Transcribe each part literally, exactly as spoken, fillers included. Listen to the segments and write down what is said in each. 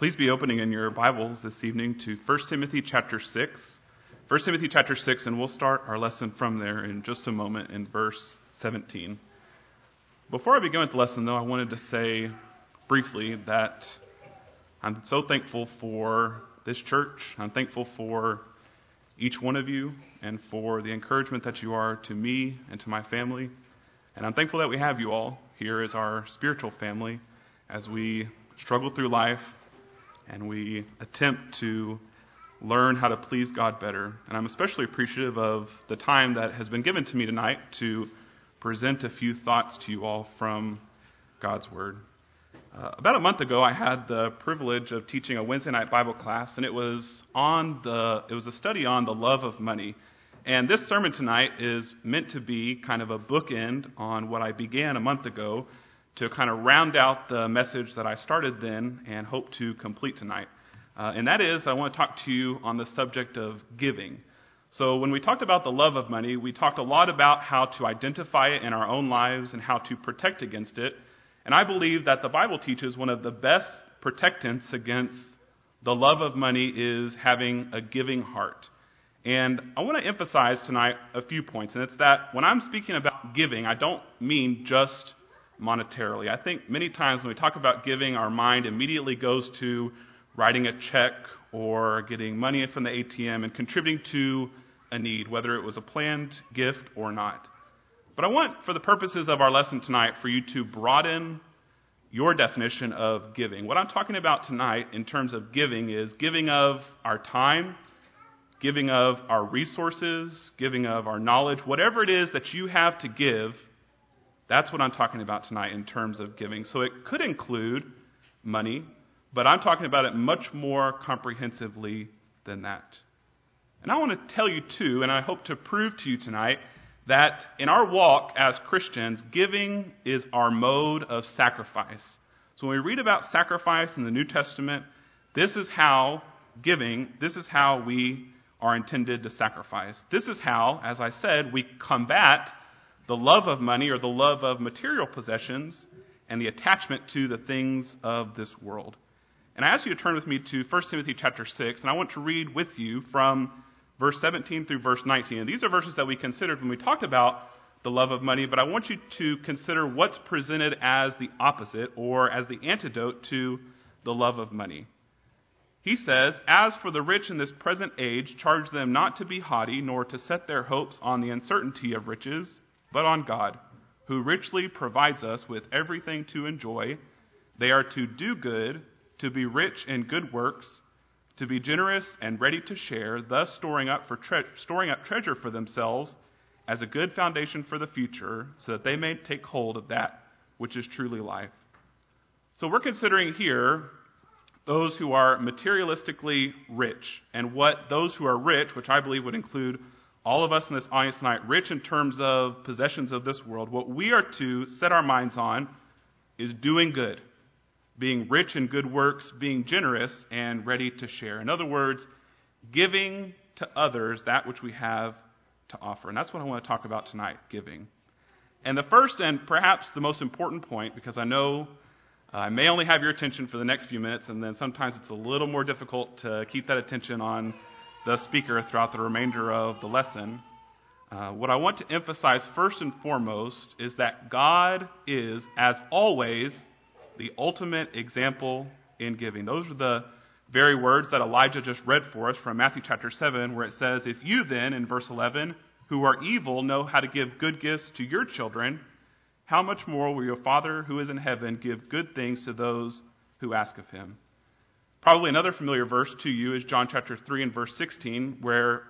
Please be opening in your Bibles this evening to First Timothy chapter six. First Timothy chapter six, and we'll start our lesson from there in just a moment in verse seventeen. Before I begin with the lesson, though, I wanted to say briefly that I'm so thankful for this church. I'm thankful for each one of you and for the encouragement that you are to me and to my family. And I'm thankful that we have you all here as our spiritual family as we struggle through life and we attempt to learn how to please God better. And I'm especially appreciative of the time that has been given to me tonight to present a few thoughts to you all from God's Word. Uh, about a month ago, I had the privilege of teaching a Wednesday night Bible class, and it was on the it was a study on the love of money. And this sermon tonight is meant to be kind of a bookend on what I began a month ago to kind of round out the message that I started then and hope to complete tonight. Uh, and that is, I want to talk to you on the subject of giving. So when we talked about the love of money, we talked a lot about how to identify it in our own lives and how to protect against it. And I believe that the Bible teaches one of the best protectants against the love of money is having a giving heart. And I want to emphasize tonight a few points, and it's that when I'm speaking about giving, I don't mean just monetarily. I think many times when we talk about giving, our mind immediately goes to writing a check or getting money from the A T M and contributing to a need, whether it was a planned gift or not. But I want, for the purposes of our lesson tonight, for you to broaden your definition of giving. What I'm talking about tonight in terms of giving is giving of our time, giving of our resources, giving of our knowledge, whatever it is that you have to give. That's what I'm talking about tonight in terms of giving. So it could include money, but I'm talking about it much more comprehensively than that. And I want to tell you too, and I hope to prove to you tonight, that in our walk as Christians, giving is our mode of sacrifice. So when we read about sacrifice in the New Testament, this is how giving, this is how we are intended to sacrifice. This is how, as I said, we combat the love of money or the love of material possessions and the attachment to the things of this world. And I ask you to turn with me to First Timothy chapter six, and I want to read with you from verse seventeen through verse nineteen. And these are verses that we considered when we talked about the love of money, but I want you to consider what's presented as the opposite or as the antidote to the love of money. He says, "As for the rich in this present age, charge them not to be haughty, nor to set their hopes on the uncertainty of riches, but on God, who richly provides us with everything to enjoy. They are to do good, to be rich in good works, to be generous and ready to share, thus storing up for tre- storing up treasure for themselves as a good foundation for the future, so that they may take hold of that which is truly life." So we're considering here those who are materialistically rich, and what those who are rich, which I believe would include all of us in this audience tonight, rich in terms of possessions of this world, what we are to set our minds on is doing good, being rich in good works, being generous and ready to share. In other words, giving to others that which we have to offer. And that's what I want to talk about tonight, giving. And the first and perhaps the most important point, because I know uh, I may only have your attention for the next few minutes, and then sometimes it's a little more difficult to keep that attention on the speaker throughout the remainder of the lesson. Uh, what I want to emphasize first and foremost is that God is, as always, the ultimate example in giving. Those are the very words that Elijah just read for us from Matthew chapter seven, where it says, "If you then," in verse eleven, "who are evil know how to give good gifts to your children, how much more will your Father who is in heaven give good things to those who ask of him?" Probably another familiar verse to you is John chapter three and verse sixteen, where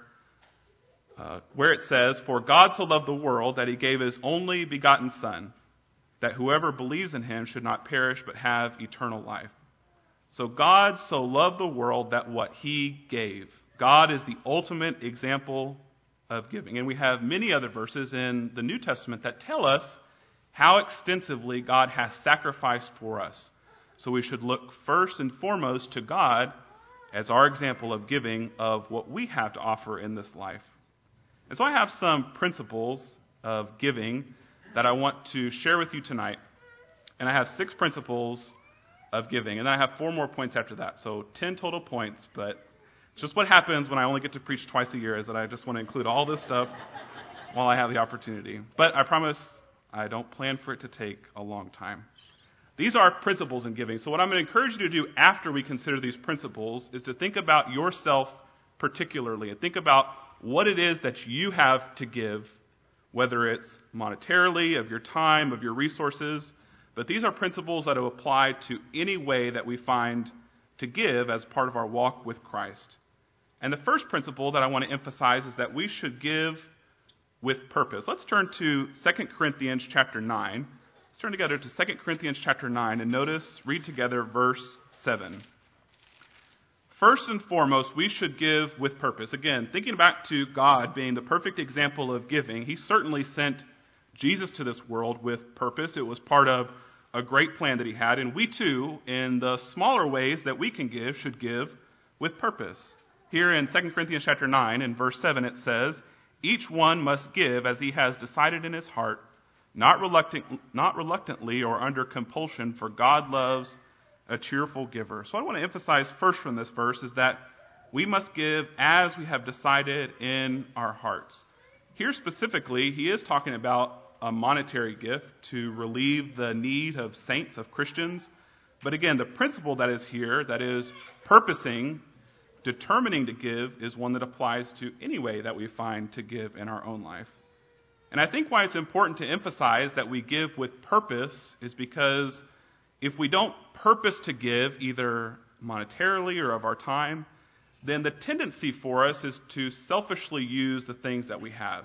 uh, where it says, "For God so loved the world that he gave his only begotten Son, that whoever believes in him should not perish but have eternal life." So God so loved the world that what he gave. God is the ultimate example of giving. And we have many other verses in the New Testament that tell us how extensively God has sacrificed for us. So we should look first and foremost to God as our example of giving of what we have to offer in this life. And so I have some principles of giving that I want to share with you tonight. And I have six principles of giving. And I have four more points after that. So ten total points, but it's just what happens when I only get to preach twice a year is that I just want to include all this stuff while I have the opportunity. But I promise I don't plan for it to take a long time. These are principles in giving. So what I'm going to encourage you to do after we consider these principles is to think about yourself particularly and think about what it is that you have to give, whether it's monetarily, of your time, of your resources. But these are principles that will apply to any way that we find to give as part of our walk with Christ. And the first principle that I want to emphasize is that we should give with purpose. Let's turn to Second Corinthians chapter nine. Let's turn together to Second Corinthians chapter nine and notice, read together verse seven. First and foremost, we should give with purpose. Again, thinking back to God being the perfect example of giving, he certainly sent Jesus to this world with purpose. It was part of a great plan that he had, and we too, in the smaller ways that we can give, should give with purpose. Here in Second Corinthians chapter nine, in verse seven, it says, "Each one must give as he has decided in his heart, not reluctant, not reluctantly or under compulsion, for God loves a cheerful giver." So I want to emphasize first from this verse is that we must give as we have decided in our hearts. Here specifically, he is talking about a monetary gift to relieve the need of saints, of Christians. But again, the principle that is here, that is purposing, determining to give, is one that applies to any way that we find to give in our own life. And I think why it's important to emphasize that we give with purpose is because if we don't purpose to give, either monetarily or of our time, then the tendency for us is to selfishly use the things that we have.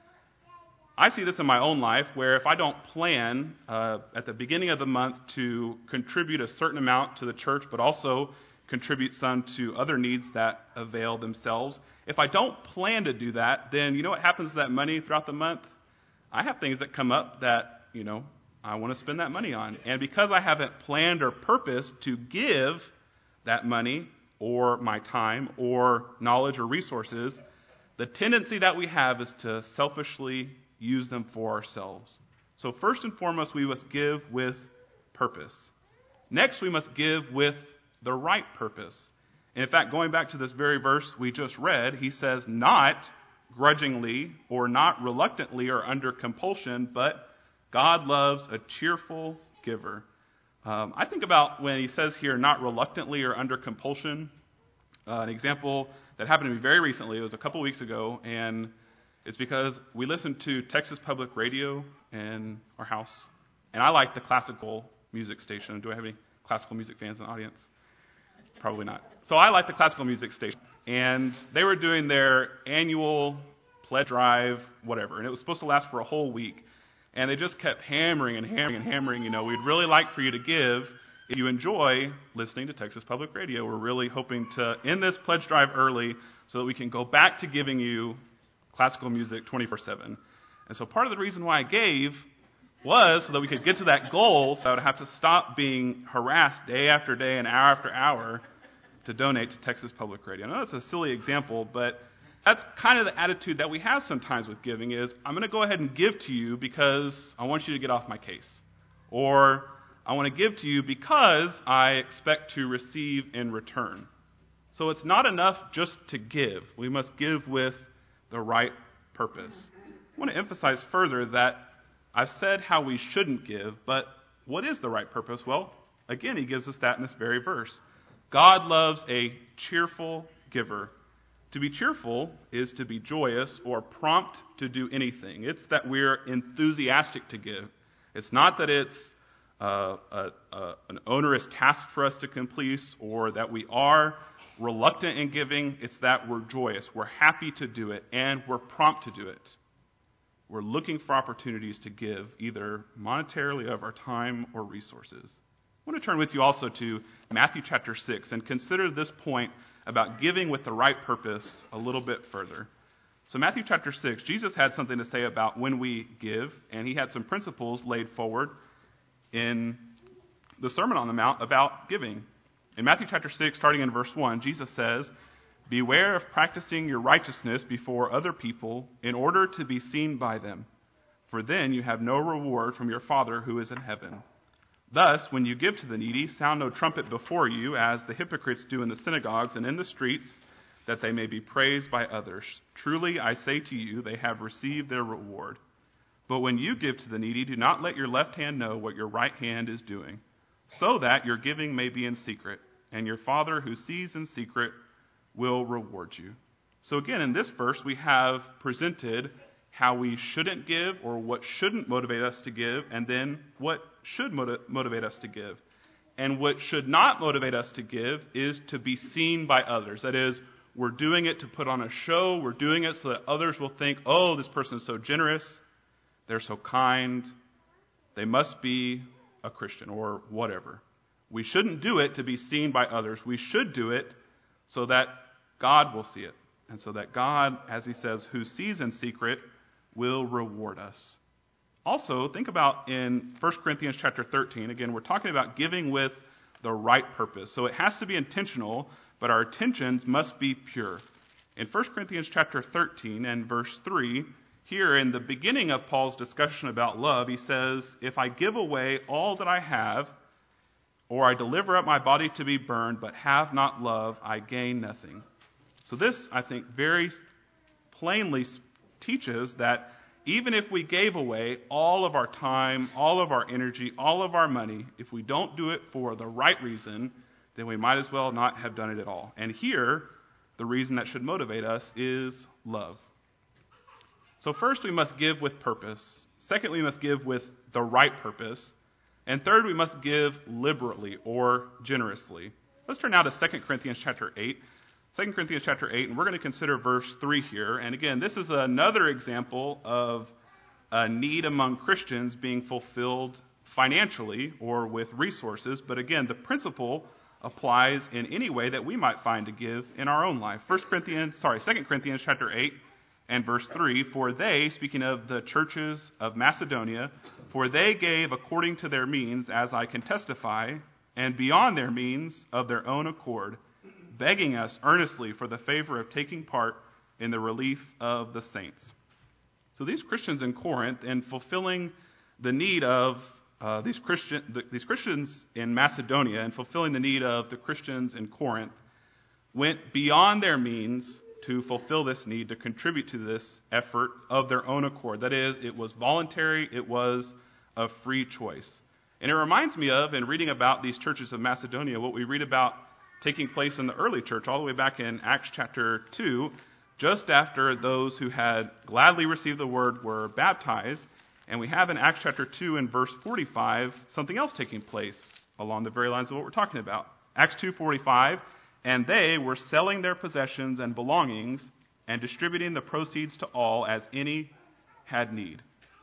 I see this in my own life where if I don't plan uh, at the beginning of the month to contribute a certain amount to the church, but also contribute some to other needs that avail themselves, if I don't plan to do that, then you know what happens to that money throughout the month? I have things that come up that, you know, I want to spend that money on. And because I haven't planned or purposed to give that money or my time or knowledge or resources, the tendency that we have is to selfishly use them for ourselves. So first and foremost, we must give with purpose. Next, we must give with the right purpose. And in fact, going back to this very verse we just read, he says, not grudgingly or not reluctantly or under compulsion, but God loves a cheerful giver. Um, I think about when he says here, not reluctantly or under compulsion. Uh, an example that happened to me very recently, it was a couple weeks ago, and it's because we listened to Texas Public Radio in our house, and I like the classical music station. Do I have any classical music fans in the audience? Probably not. So I like the classical music station, and they were doing their annual pledge drive, whatever, and it was supposed to last for a whole week. And they just kept hammering and hammering and hammering, you know, we'd really like for you to give if you enjoy listening to Texas Public Radio. We're really hoping to end this pledge drive early so that we can go back to giving you classical music twenty-four seven. And so part of the reason why I gave was so that we could get to that goal, so I would have to stop being harassed day after day and hour after hour to donate to Texas Public Radio. I know that's a silly example, but that's kind of the attitude that we have sometimes with giving is, I'm going to go ahead and give to you because I want you to get off my case. Or I want to give to you because I expect to receive in return. So it's not enough just to give. We must give with the right purpose. I want to emphasize further that I've said how we shouldn't give, but what is the right purpose? Well, again, he gives us that in this very verse. God loves a cheerful giver. To be cheerful is to be joyous or prompt to do anything. It's that we're enthusiastic to give. It's not that it's uh, a, a, an onerous task for us to complete or that we are reluctant in giving. It's that we're joyous. We're happy to do it, and we're prompt to do it. We're looking for opportunities to give, either monetarily of our time or resources. I want to turn with you also to Matthew chapter six and consider this point about giving with the right purpose a little bit further. So Matthew chapter six, Jesus had something to say about when we give, and he had some principles laid forward in the Sermon on the Mount about giving. In Matthew chapter six, starting in verse one, Jesus says, "Beware of practicing your righteousness before other people in order to be seen by them, for then you have no reward from your Father who is in heaven. Thus, when you give to the needy, sound no trumpet before you, as the hypocrites do in the synagogues and in the streets, that they may be praised by others. Truly, I say to you, they have received their reward. But when you give to the needy, do not let your left hand know what your right hand is doing, so that your giving may be in secret, and your Father who sees in secret will reward you. So again, in this verse, we have presented how we shouldn't give, or what shouldn't motivate us to give, and then what should motiv- motivate us to give. And what should not motivate us to give is to be seen by others. That is, we're doing it to put on a show. We're doing it so that others will think, oh, this person is so generous. They're so kind. They must be a Christian or whatever. We shouldn't do it to be seen by others. We should do it so that God will see it. And so that God, as he says, who sees in secret, will reward us. Also, think about in First Corinthians chapter thirteen, again, we're talking about giving with the right purpose. So it has to be intentional, but our intentions must be pure. In First Corinthians chapter thirteen and verse three, here in the beginning of Paul's discussion about love, he says, if I give away all that I have, or I deliver up my body to be burned, but have not love, I gain nothing. So this, I think, very plainly teaches that even if we gave away all of our time, all of our energy, all of our money, if we don't do it for the right reason, then we might as well not have done it at all. And here, the reason that should motivate us is love. So first, we must give with purpose. Second, we must give with the right purpose. And third, we must give liberally or generously. Let's turn now to Second Corinthians chapter eight. Second Corinthians chapter eight, and we're going to consider verse three here. And again, this is another example of a need among Christians being fulfilled financially or with resources. But again, the principle applies in any way that we might find to give in our own life. First Corinthians, sorry, Second Corinthians chapter eight and verse three, for they, speaking of the churches of Macedonia, for they gave according to their means, as I can testify, and beyond their means of their own accord, begging us earnestly for the favor of taking part in the relief of the saints. So these Christians in Corinth, in fulfilling the need of uh, these Christian the, these Christians in Macedonia, and fulfilling the need of the Christians in Corinth, went beyond their means to fulfill this need, to contribute to this effort of their own accord. That is, it was voluntary, it was a free choice. And it reminds me of, in reading about these churches of Macedonia, what we read about taking place in the early church, all the way back in Acts chapter two, just after those who had gladly received the word were baptized. And we have in Acts chapter two and verse forty-five something else taking place along the very lines of what we're talking about. Acts two forty-five, and they were selling their possessions and belongings and distributing the proceeds to all as any had need.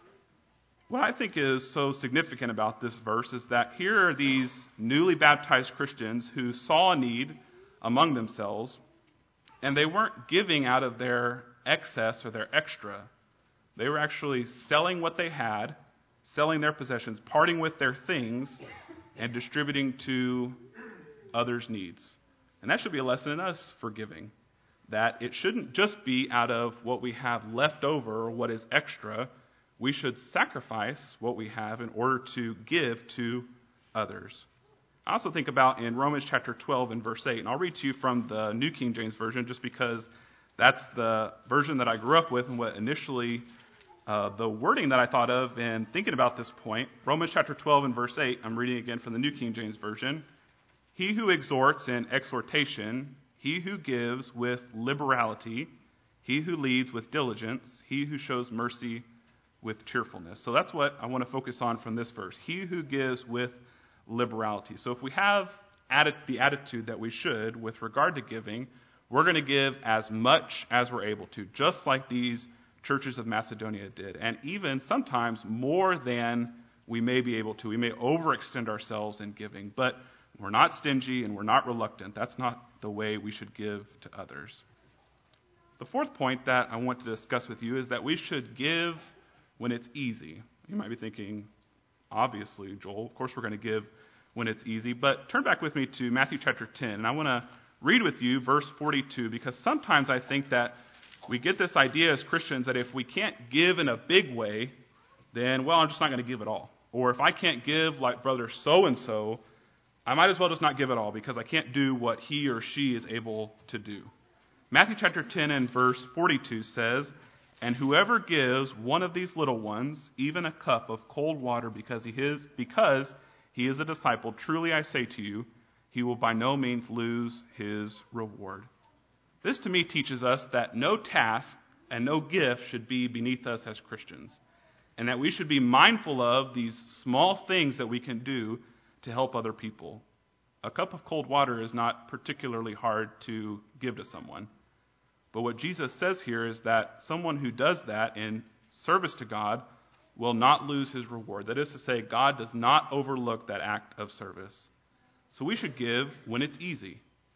What I think is so significant about this verse is that here are these newly baptized Christians who saw a need among themselves, and they weren't giving out of their excess or their extra. They were actually selling what they had, selling their possessions, parting with their things, and distributing to others' needs. And that should be a lesson in us for giving, that it shouldn't just be out of what we have left over or what is extra. We should sacrifice what we have in order to give to others. I also think about in Romans chapter twelve and verse eight, and I'll read to you from the New King James Version just because that's the version that I grew up with and what initially uh, the wording that I thought of in thinking about this point. Romans chapter twelve and verse eight, I'm reading again from the New King James Version. He who exhorts in exhortation, he who gives with liberality, he who leads with diligence, he who shows mercy with cheerfulness. So that's what I want to focus on from this verse. He who gives with liberality. So if we have atti- the attitude that we should with regard to giving, we're going to give as much as we're able to, just like these churches of Macedonia did, and even sometimes more than we may be able to. We may overextend ourselves in giving, but we're not stingy and we're not reluctant. That's not the way we should give to others. The fourth point that I want to discuss with you is that we should give when it's easy. You might be thinking, obviously, Joel, of course we're going to give when it's easy. But turn back with me to Matthew chapter ten, and I want to read with you verse forty-two, because sometimes I think that we get this idea as Christians that if we can't give in a big way, then, well, I'm just not going to give at all. Or if I can't give like brother so-and-so, I might as well just not give at all because I can't do what he or she is able to do. Matthew chapter ten and verse forty-two says, "And whoever gives one of these little ones even a cup of cold water because he is because he is a disciple, truly I say to you, he will by no means lose his reward." This to me teaches us that no task and no gift should be beneath us as Christians, and that we should be mindful of these small things that we can do to help other people. A cup of cold water is not particularly hard to give to someone. But what Jesus says here is that someone who does that in service to God will not lose his reward. That is to say, God does not overlook that act of service. So we should give when it's easy.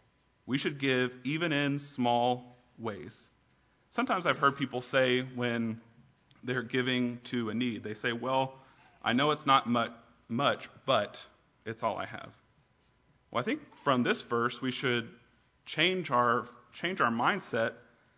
We should give even in small ways. Sometimes I've heard people say when they're giving to a need, they say, well, I know it's not much, much, but it's all I have. Well, I think from this verse we should change our change our mindset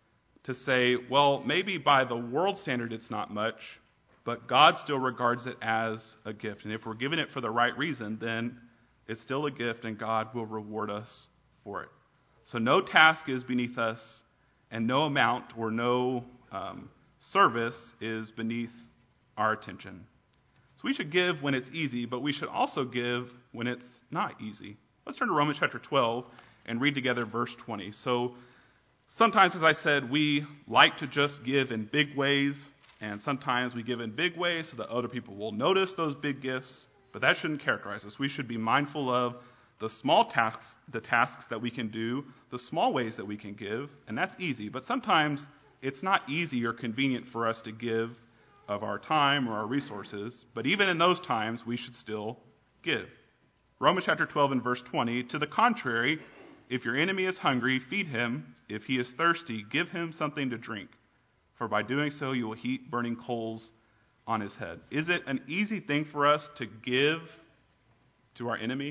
to say, well, maybe by the world standard it's not much, but God still regards it as a gift. And if we're giving it for the right reason, then it's still a gift and God will reward us for it. So no task is beneath us, and no amount or no um, service is beneath our attention. So we should give when it's easy, but we should also give when it's not easy. Let's turn to Romans chapter twelve and read together verse twenty. So sometimes, as I said, we like to just give in big ways, and sometimes we give in big ways so that other people will notice those big gifts, but that shouldn't characterize us. We should be mindful of the small tasks, the tasks that we can do, the small ways that we can give, and that's easy. But sometimes it's not easy or convenient for us to give of our time or our resources, but even in those times, we should still give. Romans chapter twelve and verse twenty, "To the contrary, if your enemy is hungry, feed him. If he is thirsty, give him something to drink. For by doing so, you will heap burning coals on his head." Is it an easy thing for us to give to our enemy?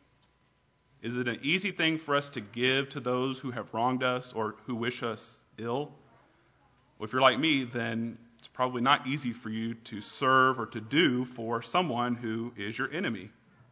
Is it an easy thing for us to give to those who have wronged us or who wish us ill? Well, if you're like me, then it's probably not easy for you to serve or to do for someone who is your enemy.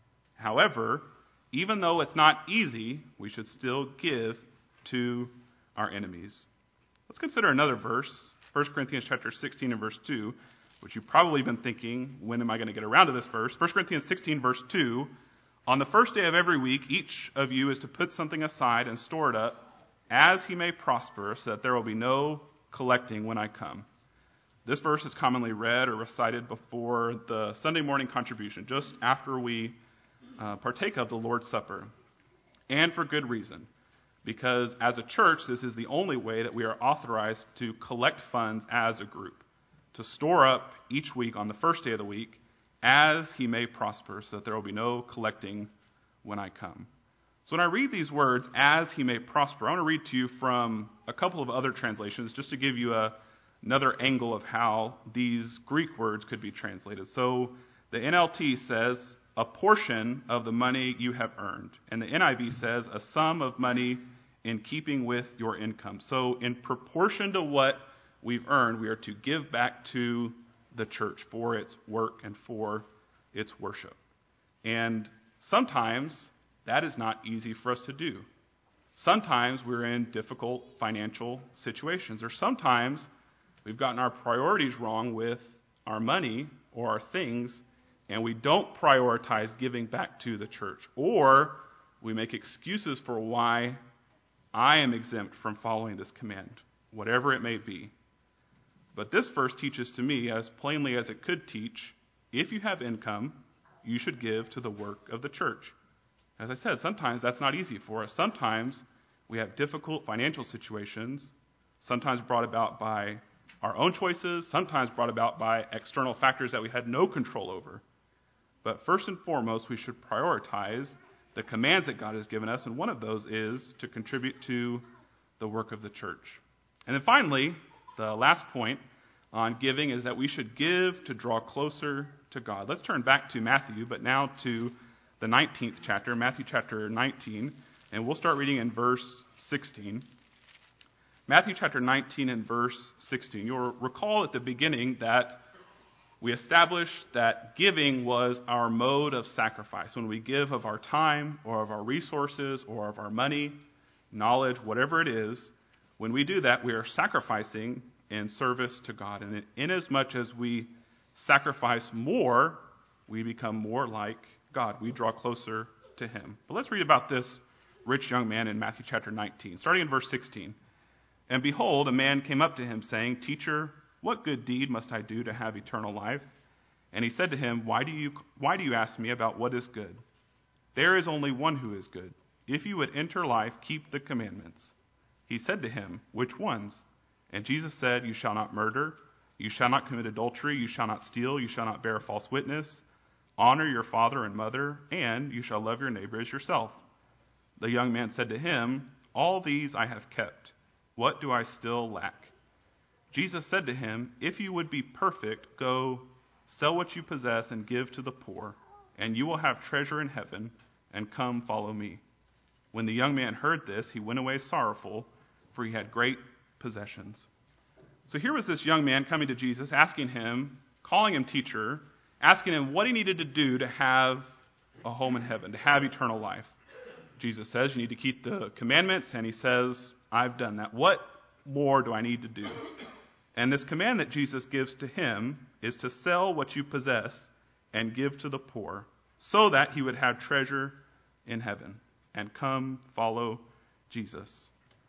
However, even though it's not easy, we should still give to our enemies. Let's consider another verse, First Corinthians chapter sixteen and verse two, which you've probably been thinking, when am I going to get around to this verse? First Corinthians sixteen verse two, "On the first day of every week, each of you is to put something aside and store it up, as he may prosper, so that there will be no collecting when I come." This verse is commonly read or recited before the Sunday morning contribution, just after we uh, partake of the Lord's Supper. And for good reason, because as a church, this is the only way that we are authorized to collect funds as a group, to store up each week on the first day of the week, as he may prosper, so that there will be no collecting when I come. So when I read these words, as he may prosper, I want to read to you from a couple of other translations just to give you a, another angle of how these Greek words could be translated. So the N L T says, "a portion of the money you have earned." And the N I V says, "a sum of money in keeping with your income." So in proportion to what we've earned, we are to give back to the church for its work and for its worship. And sometimes that is not easy for us to do. Sometimes we're in difficult financial situations, or sometimes we've gotten our priorities wrong with our money or our things, and we don't prioritize giving back to the church, or we make excuses for why I am exempt from following this command, whatever it may be. But this verse teaches to me, as plainly as it could teach, if you have income, you should give to the work of the church. As I said, sometimes that's not easy for us. Sometimes we have difficult financial situations, sometimes brought about by our own choices, sometimes brought about by external factors that we had no control over. But first and foremost, we should prioritize the commands that God has given us, and one of those is to contribute to the work of the church. And then finally, the last point on giving is that we should give to draw closer to God. Let's turn back to Matthew, but now to the nineteenth chapter, Matthew chapter nineteen, and we'll start reading in verse sixteen. Matthew chapter nineteen and verse sixteen. You'll recall at the beginning that we established that giving was our mode of sacrifice. When we give of our time or of our resources or of our money, knowledge, whatever it is, when we do that, we are sacrificing in service to God. And inasmuch as we sacrifice more, we become more like God. We draw closer to him. But let's read about this rich young man in Matthew chapter nineteen, starting in verse sixteen. And behold, a man came up to him, saying, Teacher, what good deed must I do to have eternal life? And he said to him, Why do you why do you ask me about what is good? There is only one who is good. If you would enter life, keep the commandments. He said to him, Which ones? And Jesus said, You shall not murder, you shall not commit adultery, you shall not steal, you shall not bear false witness, honor your father and mother, and you shall love your neighbor as yourself. The young man said to him, All these I have kept. What do I still lack? Jesus said to him, If you would be perfect, go sell what you possess and give to the poor, and you will have treasure in heaven, and come follow me. When the young man heard this, he went away sorrowful, for he had great possessions. So here was this young man coming to Jesus, asking him, calling him teacher, asking him what he needed to do to have a home in heaven, to have eternal life. Jesus says, you need to keep the commandments, and he says, I've done that. What more do I need to do? And this command that Jesus gives to him is to sell what you possess and give to the poor, so that he would have treasure in heaven, and come follow Jesus.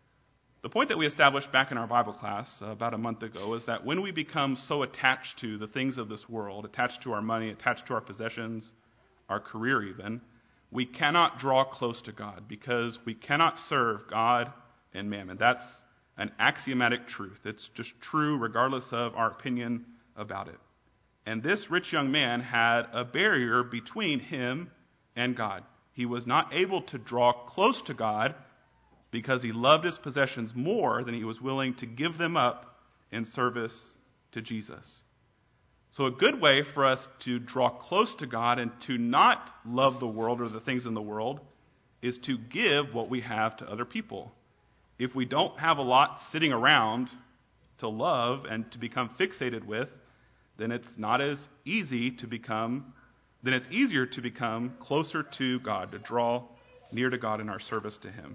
The point that we established back in our Bible class uh, about a month ago is that when we become so attached to the things of this world, attached to our money, attached to our possessions, our career even, we cannot draw close to God, because we cannot serve God and mammon. That's an axiomatic truth. It's just true regardless of our opinion about it. And this rich young man had a barrier between him and God. He was not able to draw close to God because he loved his possessions more than he was willing to give them up in service to Jesus. So a good way for us to draw close to God and to not love the world or the things in the world is to give what we have to other people. If we don't have a lot sitting around to love and to become fixated with, then it's not as easy to become, then it's easier to become closer to God, to draw near to God in our service to him.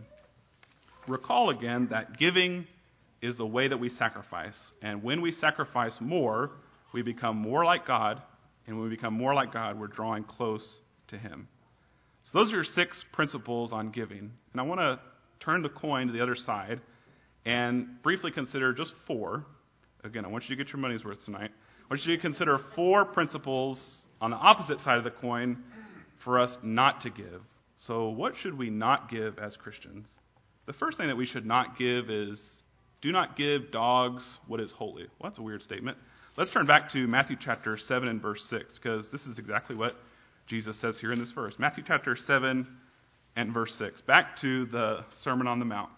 Recall again that giving is the way that we sacrifice. And when we sacrifice more, we become more like God. And when we become more like God, we're drawing close to him. So those are your six principles on giving. And I want to turn the coin to the other side and briefly consider just four. Again, I want you to get your money's worth tonight. I want you to consider four principles on the opposite side of the coin for us not to give. So what should we not give as Christians? The first thing that we should not give is, do not give dogs what is holy. Well, that's a weird statement. Let's turn back to Matthew chapter seven and verse six, because this is exactly what Jesus says here in this verse. Matthew chapter seven and verse six. Back to the Sermon on the Mount.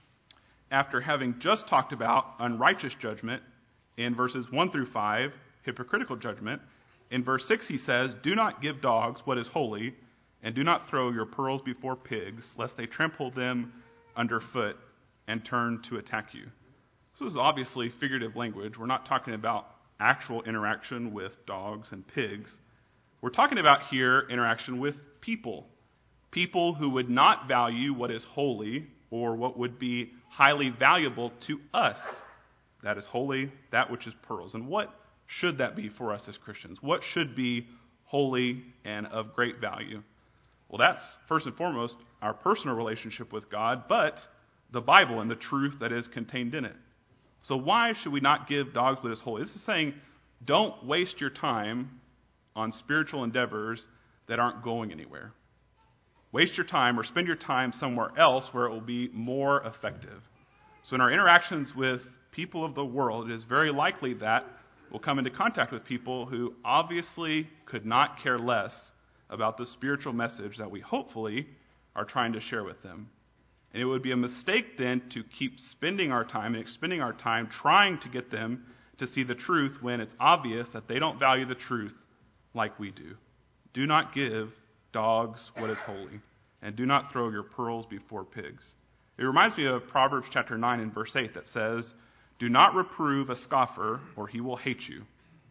After having just talked about unrighteous judgment in verses one through five, hypocritical judgment, in verse six he says, do not give dogs what is holy, and do not throw your pearls before pigs, lest they trample them underfoot and turn to attack you. So this is obviously figurative language. We're not talking about actual interaction with dogs and pigs. We're talking about here interaction with people. People who would not value what is holy or what would be highly valuable to us. That is holy, that which is pearls. And what should that be for us as Christians? What should be holy and of great value? Well, that's first and foremost our personal relationship with God, but the Bible and the truth that is contained in it. So why should we not give dogs what is holy? This is saying, don't waste your time on spiritual endeavors that aren't going anywhere. Waste your time or spend your time somewhere else where it will be more effective. So in our interactions with people of the world, it is very likely that we'll come into contact with people who obviously could not care less about the spiritual message that we hopefully are trying to share with them. And it would be a mistake then to keep spending our time and expending our time trying to get them to see the truth when it's obvious that they don't value the truth like we do. Do not give dogs what is holy, and do not throw your pearls before pigs. It reminds me of Proverbs chapter nine and verse eight that says, do not reprove a scoffer, or he will hate you.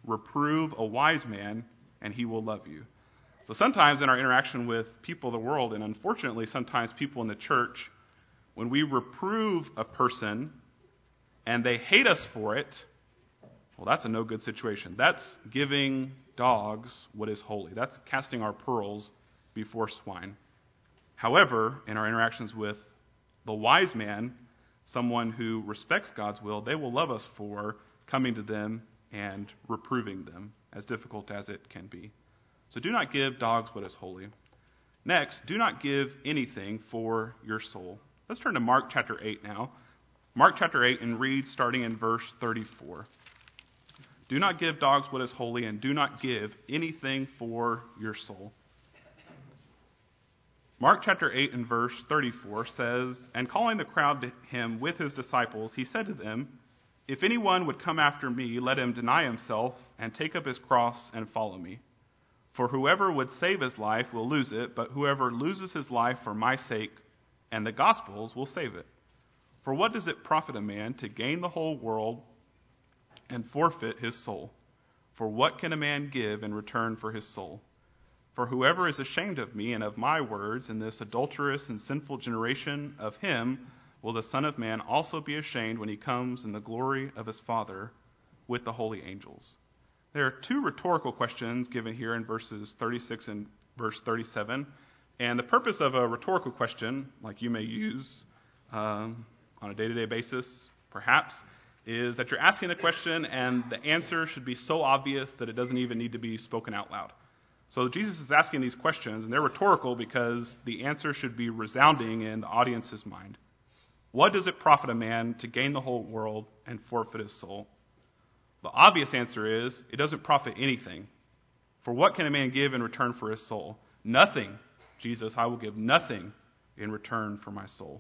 reprove a wise man, and he will love you. So sometimes in our interaction with people of the world, and unfortunately sometimes people in the church, when we reprove a person and they hate us for it, well, that's a no good situation. That's giving dogs what is holy. That's casting our pearls before swine. However, in our interactions with the wise man, someone who respects God's will, they will love us for coming to them and reproving them, as difficult as it can be. So do not give dogs what is holy. Next, do not give anything for your soul. Let's turn to Mark chapter eight now. Mark chapter eight, and read starting in verse thirty-four. Do not give dogs what is holy, and do not give anything for your soul. Mark chapter eight and verse thirty-four says, "And calling the crowd to him with his disciples, he said to them, 'If anyone would come after me, let him deny himself and take up his cross and follow me. For whoever would save his life will lose it, but whoever loses his life for my sake and the gospel's will save it. For what does it profit a man to gain the whole world and forfeit his soul? For what can a man give in return for his soul? For whoever is ashamed of me and of my words in this adulterous and sinful generation, of him will the Son of Man also be ashamed when he comes in the glory of his Father with the holy angels.'" There are two rhetorical questions given here in verses thirty-six and verse thirty-seven. And the purpose of a rhetorical question, like you may use um, on a day-to-day basis, perhaps, is that you're asking the question and the answer should be so obvious that it doesn't even need to be spoken out loud. So Jesus is asking these questions, and they're rhetorical because the answer should be resounding in the audience's mind. What does it profit a man to gain the whole world and forfeit his soul? The obvious answer is, it doesn't profit anything. For what can a man give in return for his soul? Nothing. Jesus, I will give nothing in return for my soul.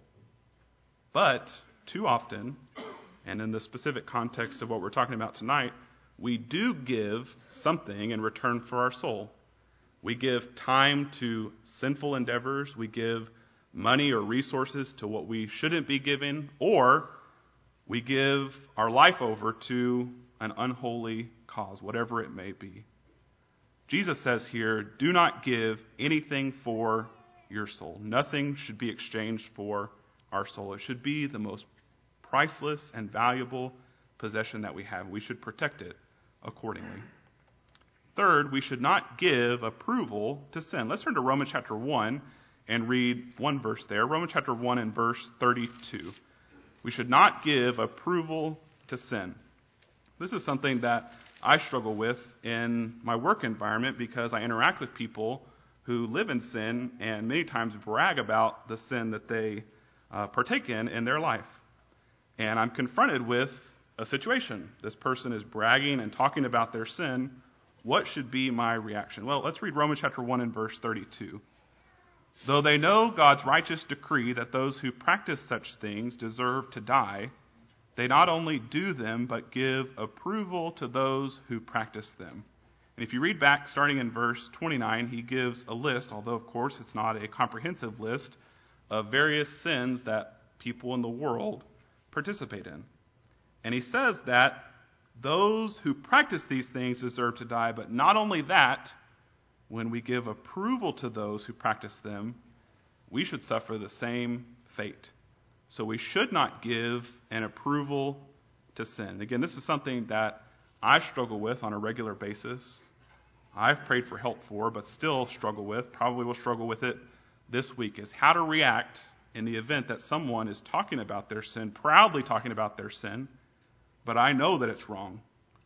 But too often, and in the specific context of what we're talking about tonight, we do give something in return for our soul. We give time to sinful endeavors. We give money or resources to what we shouldn't be giving, or we give our life over to an unholy cause, whatever it may be. Jesus says here, do not give anything for your soul. Nothing should be exchanged for our soul. It should be the most priceless and valuable possession that we have. We should protect it accordingly. Third, we should not give approval to sin. Let's turn to Romans chapter one and read one verse there. Romans chapter one and verse thirty-two. We should not give approval to sin. This is something that I struggle with in my work environment because I interact with people who live in sin and many times brag about the sin that they uh, partake in in their life. And I'm confronted with a situation. This person is bragging and talking about their sin. What should be my reaction? Well, let's read Romans chapter one and verse thirty-two. "Though they know God's righteous decree that those who practice such things deserve to die, they not only do them, but give approval to those who practice them." And if you read back, starting in verse twenty-nine, he gives a list, although of course it's not a comprehensive list, of various sins that people in the world participate in. And he says that those who practice these things deserve to die, but not only that, when we give approval to those who practice them, we should suffer the same fate. So we should not give an approval to sin. Again, this is something that I struggle with on a regular basis. I've prayed for help for, but still struggle with, probably will struggle with it this week, is how to react in the event that someone is talking about their sin, proudly talking about their sin, but I know that it's wrong.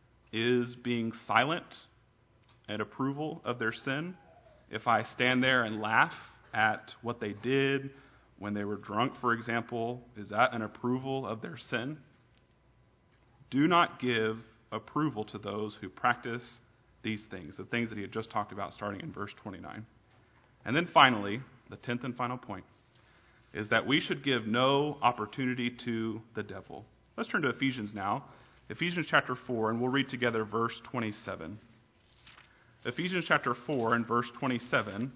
Is being silent an approval of their sin? If I stand there and laugh at what they did when they were drunk, for example, is that an approval of their sin? Do not give approval to those who practice these things, the things that he had just talked about starting in verse twenty-nine. And then finally, the tenth and final point, is that we should give no opportunity to the devil. Let's turn to Ephesians now. Ephesians chapter four, and we'll read together verse twenty-seven. Ephesians chapter four and verse twenty-seven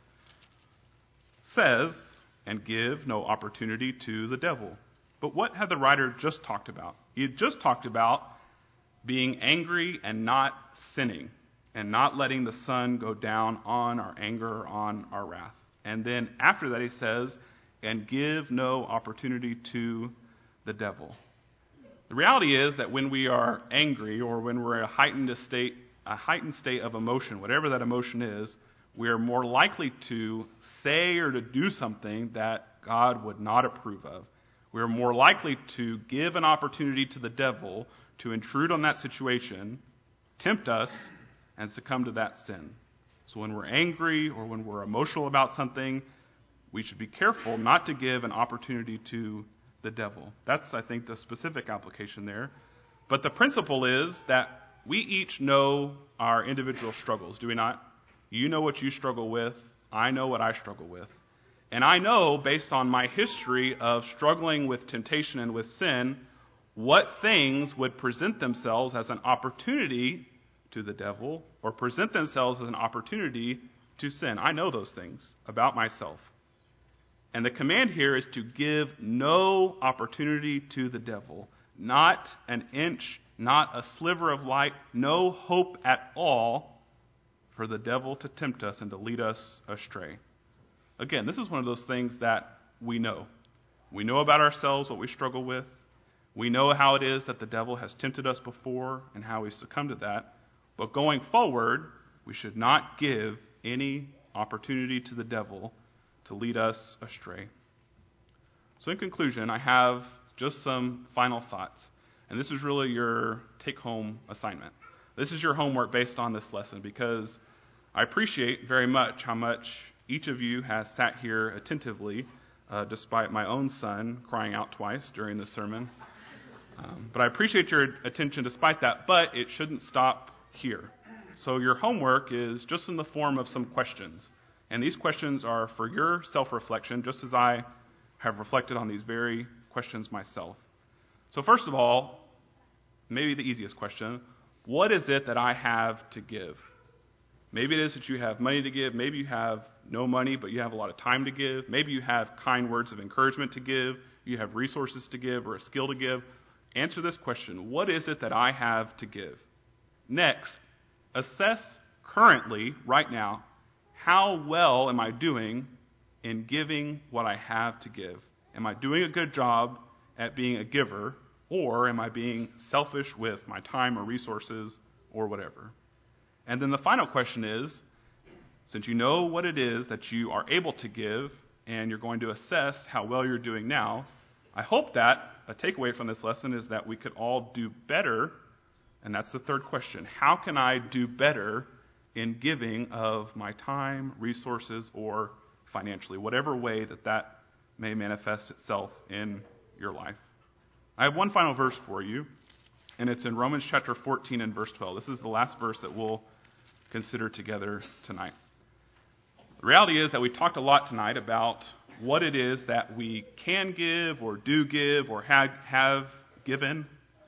says, "And give no opportunity to the devil." But what had the writer just talked about? He had just talked about being angry and not sinning, and not letting the sun go down on our anger or on our wrath. And then after that he says, and give no opportunity to the devil. The reality is that when we are angry or when we're in a heightened state, a heightened state of emotion, whatever that emotion is, we are more likely to say or to do something that God would not approve of. We are more likely to give an opportunity to the devil to intrude on that situation, tempt us, and succumb to that sin. So when we're angry or when we're emotional about something, we should be careful not to give an opportunity to the devil. That's, I think, the specific application there. But the principle is that we each know our individual struggles, do we not? You know what you struggle with. I know what I struggle with. And I know, based on my history of struggling with temptation and with sin, what things would present themselves as an opportunity to the devil or present themselves as an opportunity to sin. I know those things about myself. And the command here is to give no opportunity to the devil, not an inch, not a sliver of light, no hope at all for the devil to tempt us and to lead us astray. Again, this is one of those things that we know. We know about ourselves what we struggle with. We know how it is that the devil has tempted us before and how we succumb to that. But going forward, we should not give any opportunity to the devil to lead us astray. So in conclusion, I have just some final thoughts. And this is really your take-home assignment. This is your homework based on this lesson, because I appreciate very much how much each of you has sat here attentively, uh, despite my own son crying out twice during the sermon. Um, but I appreciate your attention despite that, but it shouldn't stop here. So your homework is just in the form of some questions. And these questions are for your self-reflection, just as I have reflected on these very questions myself. So first of all, maybe the easiest question, what is it that I have to give? Maybe it is that you have money to give. Maybe you have no money, but you have a lot of time to give. Maybe you have kind words of encouragement to give. You have resources to give or a skill to give. Answer this question. What is it that I have to give? Next, assess currently, right now, how well am I doing in giving what I have to give? Am I doing a good job at being a giver, or am I being selfish with my time or resources or whatever? And then the final question is, since you know what it is that you are able to give and you're going to assess how well you're doing now, I hope that a takeaway from this lesson is that we could all do better. And that's the third question. How can I do better in giving of my time, resources, or financially, whatever way that that may manifest itself in your life? I have one final verse for you, and it's in Romans chapter fourteen and verse twelve. This is the last verse that we'll consider together tonight. The reality is that we talked a lot tonight about what it is that we can give or do give or have, have given.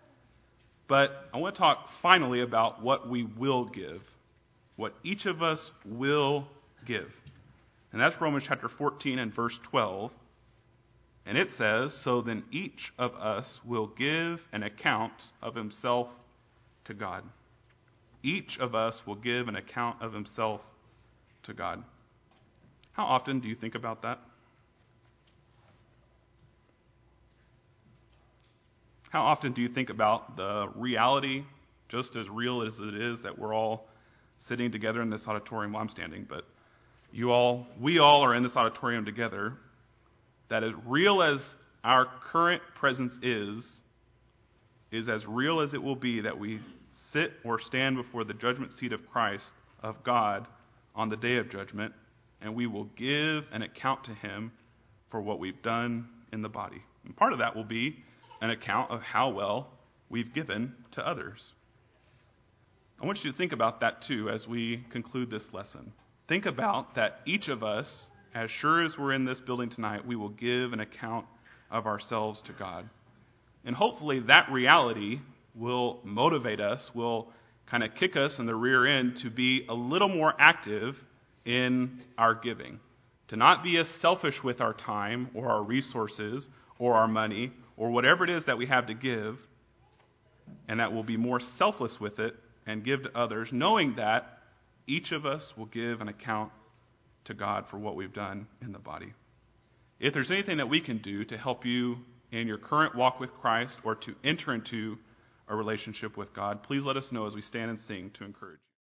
But I want to talk finally about what we will give, what each of us will give. And that's Romans chapter fourteen and verse twelve. And it says, so then each of us will give an account of himself to God. Each of us will give an account of himself to God. How often do you think about that? How often do you think about the reality, just as real as it is that we're all sitting together in this auditorium? Well, I'm standing, but you all, we all are in this auditorium together. That as real as our current presence is, is as real as it will be that we sit or stand before the judgment seat of Christ, of God, on the day of judgment, and we will give an account to him for what we've done in the body. And part of that will be an account of how well we've given to others. I want you to think about that too as we conclude this lesson. Think about that each of us, as sure as we're in this building tonight, we will give an account of ourselves to God. And hopefully that reality will motivate us, will kind of kick us in the rear end to be a little more active in our giving. To not be as selfish with our time or our resources or our money or whatever it is that we have to give, and that we'll be more selfless with it and give to others, knowing that each of us will give an account to God for what we've done in the body. If there's anything that we can do to help you in your current walk with Christ or to enter into a relationship with God, please let us know as we stand and sing to encourage you.